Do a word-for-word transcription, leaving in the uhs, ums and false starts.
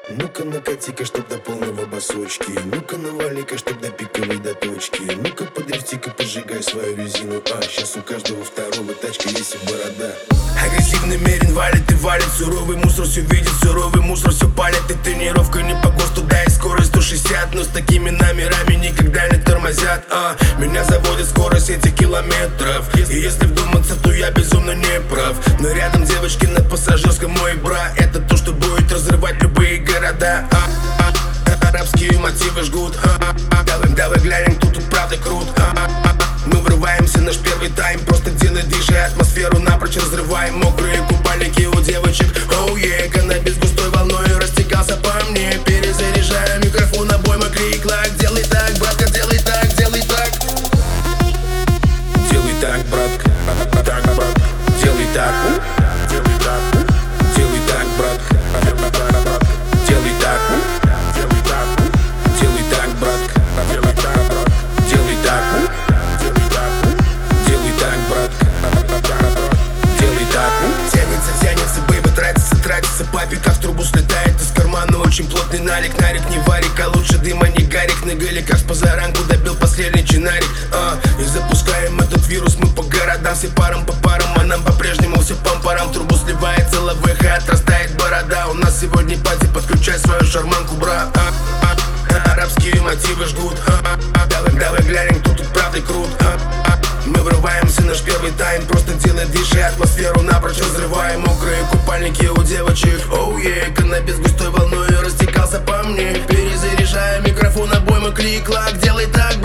Ну-ка накати-ка, чтоб до полного басочки. Ну-ка навали-ка, чтоб до пиковой до точки. Ну-ка подрифти-ка, пожигай свою резину. А, сейчас у каждого второго тачка есть и борода. Агрессивный мерин валит и валит. Суровый мусор все видит, суровый мусор все палит. И тренировка не по ГОСТу, да и скорость сто шестьдесят. Но с такими номерами никогда не тормозят. А, меня заводит скорость этих километров. И если вдуматься, то я безумно не прав. Но рядом девочки на пассажирском, мой бра. Это то, что будет разрывать любые города. а, а, а, Арабские мотивы жгут. а, а, Давай, давай глянем, кто тут правда крут. а, а, Мы врываемся, наш первый тайм. Просто делай движи, атмосферу напрочь разрываем. Мокрые купальники у девочек. Оу, е, каннабис густой волной растекался по мне. Перезаряжаю микрофон, обойма, крик-лак. Делай так, братка, делай так, делай так. Делай так, братка, так, братка. Делай так, делай так. Делай так, братка, делай так. Делай так, делай так, братка. Делай так, делай так. Делай так, братка. Делай так. Тянется, тянется, бэйби, тратится, тратится. Папик, как в трубу слетает из кармана. Очень плотный налик, нарик, не варик. А лучше дыма, не гарик. На галиках с позаранку добил последний чинарик. а, И запускаем этот вирус мы по городам. Все парам по парам, а нам по-прежнему все пам-парам. В трубу сливается ЛВХ, отрастает борода. У нас сегодня пати, подключай свою шарманку, бра. а, а, Арабские мотивы жгут. а, а, Давай, давай глянем, кто тут правда крут. а, а, Мы врываемся, наш первый тайм. Просто делай движи, атмосферу напрочь разрываем. Мокрые купальники у девочек. Оу, е, каннабис густой волной растекался по мне. Перезаряжаю микрофон, обойма, клик-лак. Делай так,